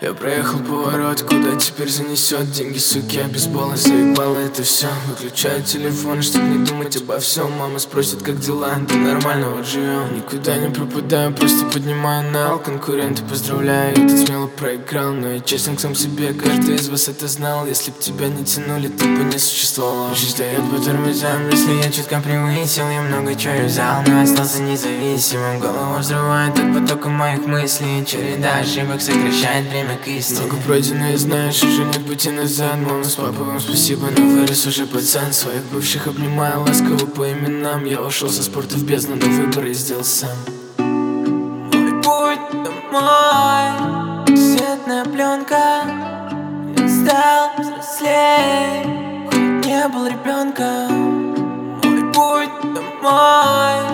Я проехал поворот, куда теперь занесет. Деньги, суки, а бейсбола заебало это все. Выключаю телефон, чтоб не думать обо всем. Мама спросит, как дела, да нормально, вот живем. Никуда не пропадаю, просто поднимаю нал. Конкуренты поздравляю, этот смело проиграл. Но я честен к сам себе, каждый из вас это знал. Если б тебя не тянули, ты бы не существовал. Жизнь дает по тормозам, если я чутка превысил. Я много чего взял, но остался независимым. Голову взрывает от потока моих мыслей. Череда ошибок сокращает время к истине. Много пройдено и знаешь, уже нет пути назад. Мама с папой, вам спасибо, но вырос уже пацан. Своих бывших обнимаю ласково по именам. Я ушел со спорта в бездну, но выбор я сделал сам. Мой путь домой, кассетная пленка. Я стал взрослей, хоть не был ребенком. Мой путь домой,